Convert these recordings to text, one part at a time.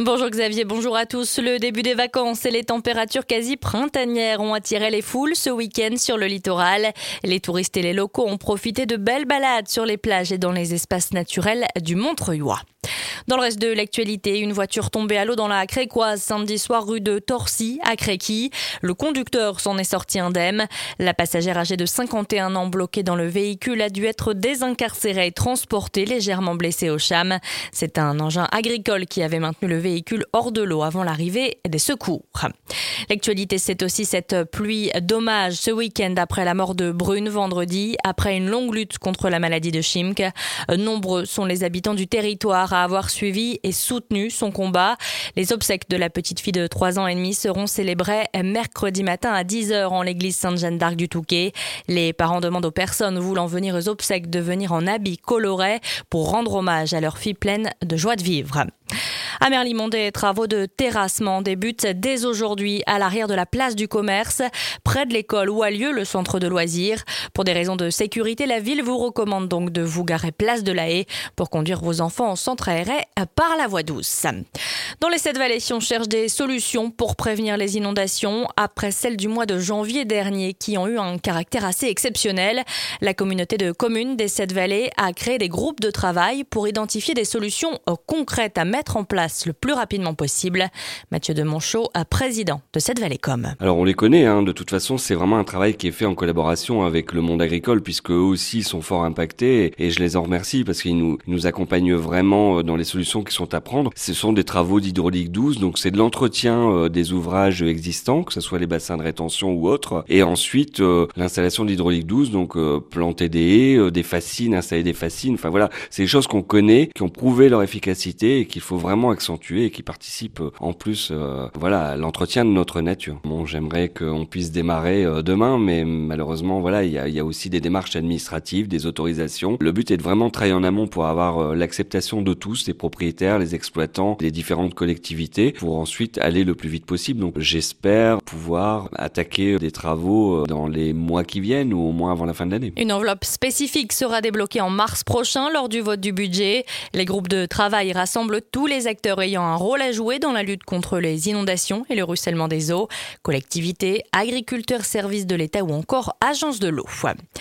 Bonjour Xavier, bonjour à tous. Le début des vacances et les températures quasi printanières ont attiré les foules ce week-end sur le littoral. Les touristes et les locaux ont profité de belles balades sur les plages et dans les espaces naturels du Montreuilois. Dans le reste de l'actualité, une voiture tombée à l'eau dans la Crécoise samedi soir rue de Torcy à Créqui. Le conducteur s'en est sorti indemne. La passagère âgée de 51 ans bloquée dans le véhicule a dû être désincarcérée et transportée légèrement blessée au CHAM. C'est un engin agricole qui avait maintenu le véhicule hors de l'eau avant l'arrivée des secours. L'actualité, c'est aussi cette pluie d'hommage ce week-end après la mort de Brune vendredi, après une longue lutte contre la maladie de Schimke. Nombreux sont les habitants du territoire à avoir suivi et soutenu son combat. Les obsèques de la petite fille de 3 ans et demi seront célébrées mercredi matin à 10h en l'église Sainte-Jeanne d'Arc du Touquet. Les parents demandent aux personnes voulant venir aux obsèques de venir en habits colorés pour rendre hommage à leur fille pleine de joie de vivre. À Merlimont, des travaux de terrassement débutent dès aujourd'hui à l'arrière de la place du commerce, près de l'école où a lieu le centre de loisirs. Pour des raisons de sécurité, la ville vous recommande donc de vous garer place de la Haye pour conduire vos enfants au centre aéré par la voie douce. Dans les 7 vallées, on cherche des solutions pour prévenir les inondations après celles du mois de janvier dernier qui ont eu un caractère assez exceptionnel. La communauté de communes des 7 vallées a créé des groupes de travail pour identifier des solutions concrètes à mettre en place le plus rapidement possible. Mathieu de Monchaux, président de 7 vallées Com. Alors on les connaît, de toute façon c'est vraiment un travail qui est fait en collaboration avec le monde agricole puisque eux aussi sont fort impactés et je les en remercie parce qu'ils nous accompagnent vraiment dans les solutions qui sont à prendre. Ce sont des travaux d'hydraulique douce, donc c'est de l'entretien des ouvrages existants, que ce soit les bassins de rétention ou autres, et ensuite l'installation d'hydraulique douce, donc planter des haies, des fascines, installer des fascines, enfin voilà, c'est des choses qu'on connaît, qui ont prouvé leur efficacité et qu'il faut vraiment accentuer et qui participent en plus à l'entretien de notre nature. Bon, j'aimerais qu'on puisse démarrer demain, mais malheureusement il y a aussi des démarches administratives, des autorisations. Le but est de vraiment travailler en amont pour avoir l'acceptation de tous, les propriétaires, les exploitants, les différentes collectivités, pour ensuite aller le plus vite possible. Donc j'espère pouvoir attaquer des travaux dans les mois qui viennent ou au moins avant la fin de l'année. Une enveloppe spécifique sera débloquée en mars prochain lors du vote du budget. Les groupes de travail rassemblent tous les acteurs ayant un rôle à jouer dans la lutte contre les inondations et le ruissellement des eaux, collectivités, agriculteurs, services de l'État ou encore agences de l'eau.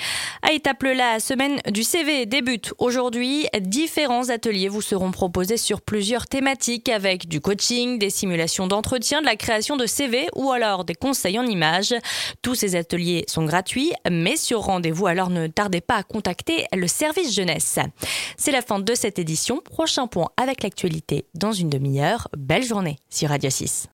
À Étaples, la semaine du CV débute aujourd'hui. Différents ateliers vous seront proposés sur plusieurs thématiques avec du coaching, des simulations d'entretien, de la création de CV ou alors des conseils en images. Tous ces ateliers sont gratuits, mais sur rendez-vous, alors ne tardez pas à contacter le service jeunesse. C'est la fin de cette édition. Prochain point avec l'actualité dans une demi-heure. Belle journée sur Radio 6.